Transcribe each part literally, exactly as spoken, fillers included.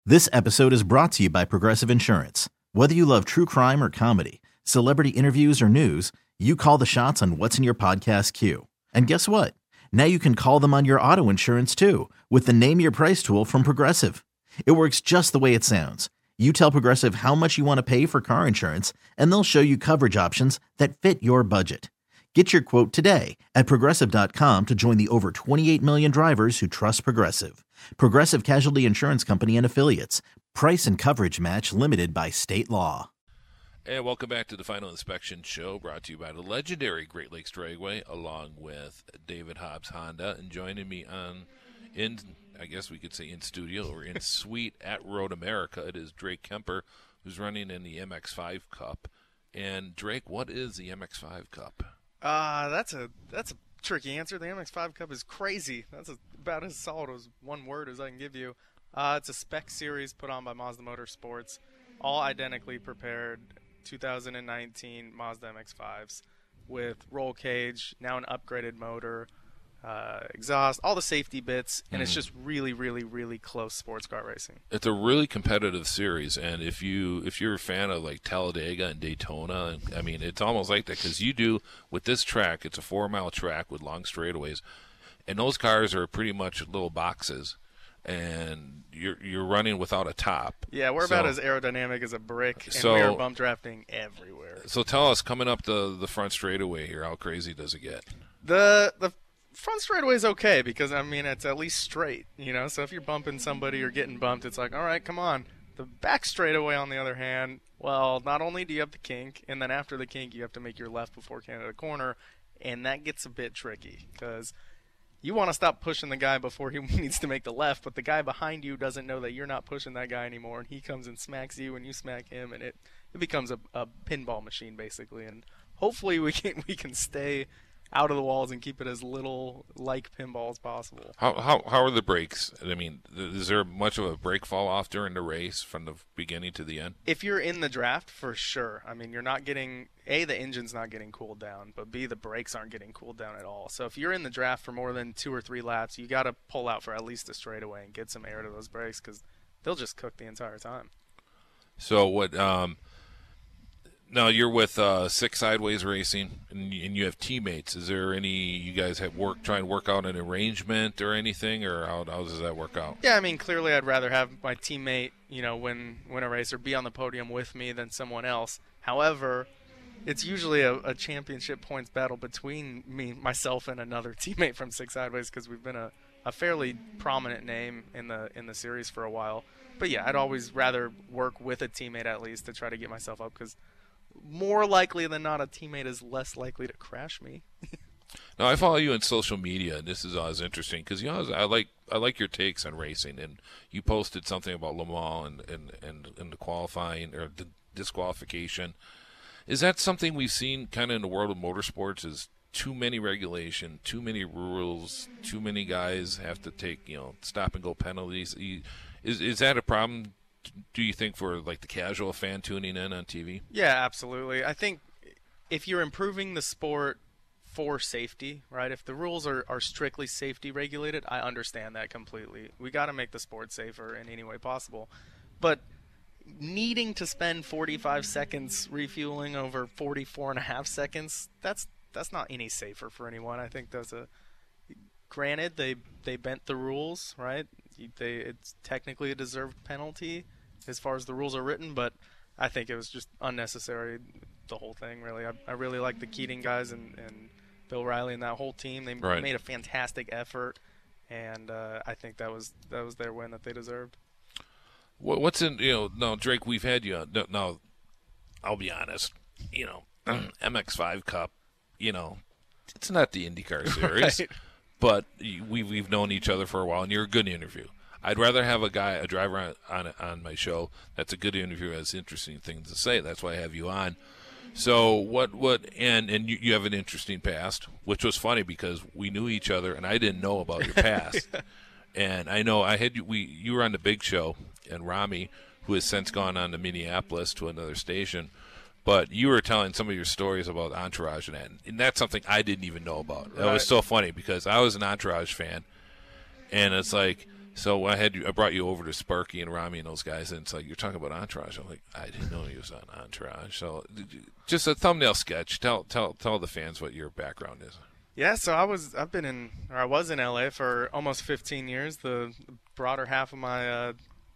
This episode is brought to you by Progressive Insurance. Whether you love true crime or comedy, celebrity interviews or news, you call the shots on what's in your podcast queue. And guess what? Now you can call them on your auto insurance too with the Name Your Price tool from Progressive. It works just the way it sounds. You tell Progressive how much you want to pay for car insurance, and they'll show you coverage options that fit your budget. Get your quote today at Progressive dot com to join the over twenty-eight million drivers who trust Progressive. Progressive Casualty Insurance Company and Affiliates. Price and coverage match limited by state law. And welcome back to the Final Inspection Show, brought to you by the legendary Great Lakes Dragway, along with David Hobbs Honda. And joining me on, in I guess we could say in studio or in suite at Road America, it is Drake Kemper, who's running in the M X five Cup. And Drake, what is the M X five Cup? Uh, that's a that's a tricky answer. The M X five Cup is crazy. That's a, about as solid as one word as I can give you. Uh, it's a spec series put on by Mazda Motorsports, all identically prepared two thousand nineteen Mazda M X fives with roll cage, now an upgraded motor, uh, exhaust, all the safety bits, and mm. it's just really, really, really close sports car racing. It's a really competitive series, and if you if you're a fan of like Talladega and Daytona, I mean, it's almost like that because you do with this track. It's a four mile track with long straightaways, and those cars are pretty much little boxes, and you're you're running without a top. Yeah, we're so, about as aerodynamic as a brick, and so, we're bump drafting everywhere. So tell us, coming up the the front straightaway here, how crazy does it get? The the front straightaway is okay because, I mean, it's at least straight, you know? So if you're bumping somebody or getting bumped, it's like, all right, come on. The back straightaway, on the other hand, well, not only do you have the kink, and then after the kink, you have to make your left before Canada corner, and that gets a bit tricky because you want to stop pushing the guy before he needs to make the left, but the guy behind you doesn't know that you're not pushing that guy anymore, and he comes and smacks you, and you smack him, and it, it becomes a, a pinball machine, basically. And hopefully we can we can stay out of the walls and keep it as little like pinball as possible. How how how are the brakes? I mean, is there much of a brake fall off during the race from the beginning to the end? If you're in the draft, for sure. I mean, you're not getting, A, the engine's not getting cooled down, but B, the brakes aren't getting cooled down at all. So if you're in the draft for more than two or three laps, you got to pull out for at least a straightaway and get some air to those brakes because they'll just cook the entire time. So what um now you're with uh, Six Sideways Racing, and you, and you have teammates. Is there any you guys have work trying to work out an arrangement or anything, or how, how does that work out? Yeah, I mean, clearly I'd rather have my teammate, you know, win win a race or be on the podium with me than someone else. However, it's usually a, a championship points battle between me, myself, and another teammate from Six Sideways because we've been a, a fairly prominent name in the in the series for a while. But yeah, I'd always rather work with a teammate at least to try to get myself up because more likely than not, a teammate is less likely to crash me. Now, I follow you on social media, and this is always interesting because you know I like I like your takes on racing, and you posted something about Le Mans and and, and, and the qualifying or the disqualification. Is that something we've seen kind of in the world of motorsports? Is too many regulation, too many rules, too many guys have to take you know stop and go penalties? Is is that a problem? Do you think for like the casual fan tuning in on T V? Yeah, absolutely. I think if you're improving the sport for safety, right? If the rules are, are strictly safety regulated, I understand that completely. We got to make the sport safer in any way possible. But needing to spend forty-five seconds refueling over forty-four and a half seconds, that's that's not any safer for anyone. I think that's a granted they they bent the rules, right? They it's technically a deserved penalty as far as the rules are written, but I think it was just unnecessary, the whole thing, really. I, I really like the Keating guys and, and Bill Riley and that whole team. They right. made a fantastic effort, and uh, I think that was that was their win that they deserved. What's in, you know, now, Drake, we've had you on. Now, I'll be honest, you know, M X five Cup, you know, it's not the IndyCar series. Right. But we we've known each other for a while, and you're a good interview. I'd rather have a guy, a driver on on, on my show that's a good interview, has interesting things to say. That's why I have you on. So what what and and you, you have an interesting past, which was funny because we knew each other, and I didn't know about your past. And I know I had you. We you were on the Big Show, and Rami, who has since gone on to Minneapolis to another station. But you were telling some of your stories about Entourage and that, and that's something I didn't even know about. That right. was so funny because I was an Entourage fan, and it's like So I had you, I brought you over to Sparky and Rami and those guys, and it's like, you're talking about Entourage. I'm like, I didn't know he was on Entourage. So just a thumbnail sketch. Tell tell tell the fans what your background is. Yeah, so I was I've been in or I was in L A for almost fifteen years. The broader half of my uh,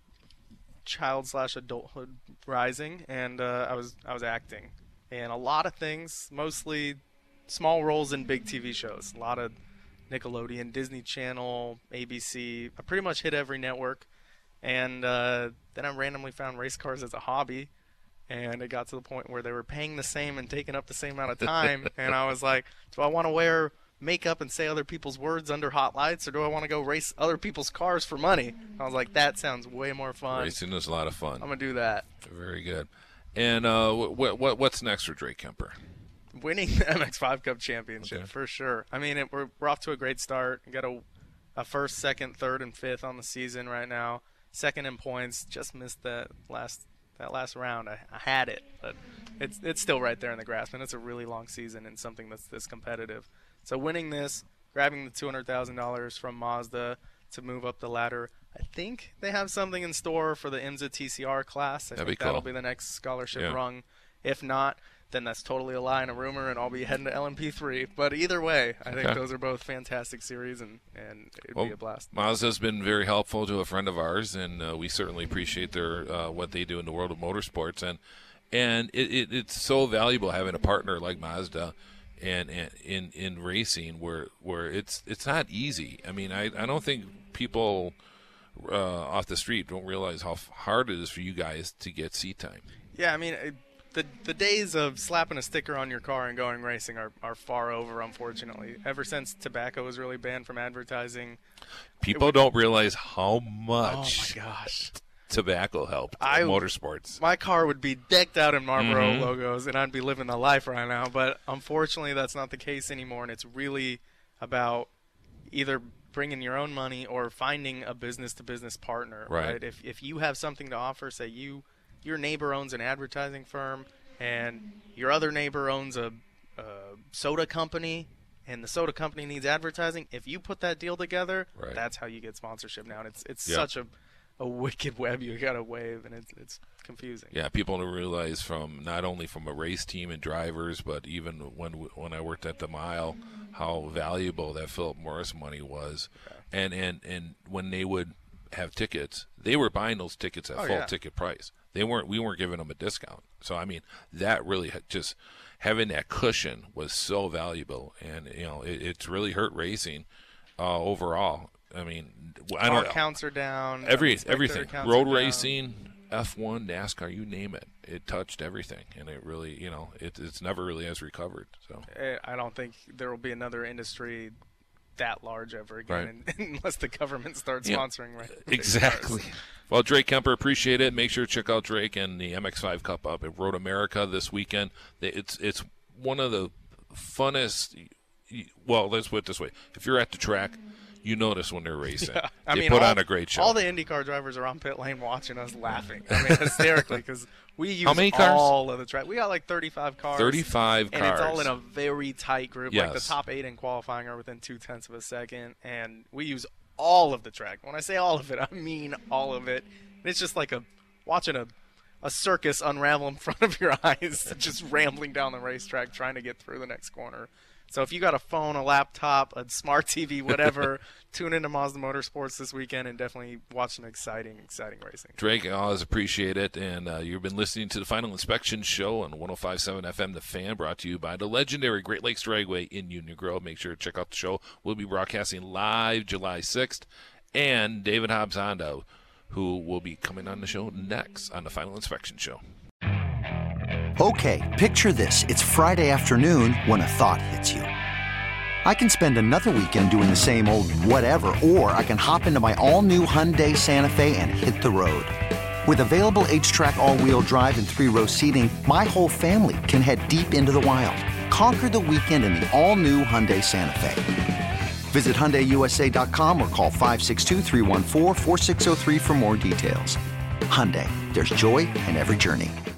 child slash adulthood rising, and uh, I was I was acting in a lot of things, mostly small roles in big T V shows. A lot of Nickelodeon, Disney Channel, A B C. I pretty much hit every network. And uh, then I randomly found race cars as a hobby. And it got to the point where they were paying the same and taking up the same amount of time. And I was like, do I want to wear makeup and say other people's words under hot lights, or do I want to go race other people's cars for money? I was like, that sounds way more fun. Racing is a lot of fun. I'm going to do that. Very good. And uh, what, what what's next for Drake Kemper? Winning the M X five Cup Championship, okay. for sure. I mean, it, we're, we're off to a great start. We got a, a first, second, third, and fifth on the season right now. Second in points. Just missed that last that last round. I, I had it, but it's it's still right there in the grasp, and it's a really long season and something that's this competitive. So winning this, grabbing the two hundred thousand dollars from Mazda to move up the ladder. I think they have something in store for the IMSA T C R class. I That'd think be cool. that'll be the next scholarship Yeah. rung. If not, then that's totally a lie and a rumor, and I'll be heading to L M P three. But either way, I think Okay. those are both fantastic series, and, and it'd Well, be a blast. Mazda's been very helpful to a friend of ours, and uh, we certainly appreciate their uh, what they do in the world of motorsports. And and it, it, it's so valuable having a partner like Mazda, and, and in in racing where where it's it's not easy. I mean, I I don't think people uh, off the street don't realize how hard it is for you guys to get seat time. Yeah, I mean, it, the the days of slapping a sticker on your car and going racing are, are far over, unfortunately. Ever since tobacco was really banned from advertising. People would- don't realize how Oh, much my gosh. tobacco helped I- in motorsports. My car would be decked out in Marlboro Mhm. logos, and I'd be living the life right now. But unfortunately, that's not the case anymore, and it's really about either bringing your own money or finding a business-to-business partner. Right. If if you have something to offer, say you your neighbor owns an advertising firm, and your other neighbor owns a, a soda company, and the soda company needs advertising. If you put that deal together, Right. that's how you get sponsorship now. And it's it's Yeah. such a a wicked web you got to wave, and it's it's confusing. Yeah, people don't realize from not only from a race team and drivers, but even when when I worked at the Mile, how valuable that Philip Morris money was, and and and when they would have tickets, they were buying those tickets at Oh, full yeah. ticket price. They weren't. We weren't giving them a discount. So I mean, that really had just having that cushion was so valuable, and you know, it, it's really hurt racing uh, overall. I mean, I Car don't counts are down. every spectator everything counts road are down. racing, F one, NASCAR, you name it, it touched everything, and it really, you know, it, it's never really has recovered. So Eh, I don't think there will be another industry that large ever again, Right. unless the government starts Yeah. sponsoring. Right, exactly. Well, Drake Kemper, appreciate it. Make sure to check out Drake and the M X five Cup up at Road America this weekend. It's it's one of the funnest. Well, let's put it this way: if you're at the track, you notice when they're racing. Yeah. I they mean, put all, on a great show. All the IndyCar drivers are on pit lane watching us laughing. I mean, hysterically, because we use How many cars? all of the track. We got like thirty-five cars. thirty-five and cars. it's all in a very tight group. Like the Yes. top eight in qualifying are within two tenths of a second, and we use all of the track. When I say all of it, I mean all of it. And it's just like a watching a a circus unravel in front of your eyes, just rambling down the racetrack trying to get through the next corner. So if you got a phone, a laptop, a smart T V, whatever, tune into Mazda Motorsports this weekend and definitely watch some exciting, exciting racing. Drake, I always appreciate it. And uh, you've been listening to the Final Inspection Show on one oh five point seven F M The Fan, brought to you by the legendary Great Lakes Dragway in Union Grove. Make sure to check out the show. We'll be broadcasting live July sixth. And David Hobbs Hondo, who will be coming on the show next on the Final Inspection Show. Okay, picture this. It's Friday afternoon when a thought hits you. I can spend another weekend doing the same old whatever, or I can hop into my all-new Hyundai Santa Fe and hit the road. With available H-Track all-wheel drive and three-row seating, my whole family can head deep into the wild. Conquer the weekend in the all-new Hyundai Santa Fe. Visit Hyundai U S A dot com or call five six two, three one four, four six zero three for more details. Hyundai, there's joy in every journey.